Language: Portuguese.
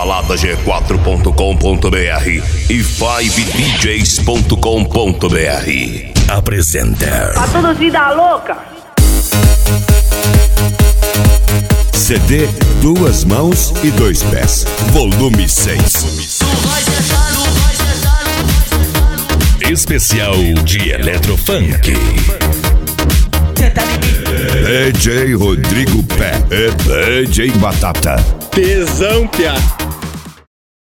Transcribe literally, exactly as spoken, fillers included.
balada g quatro ponto com ponto br e five d js ponto com ponto br apresenta A todos vida louca. C D Duas Mãos e Dois Pés, volume seis. Especial de Eletrofunk. D J Rodrigo Pé, é D J Batata. Tesão, piá.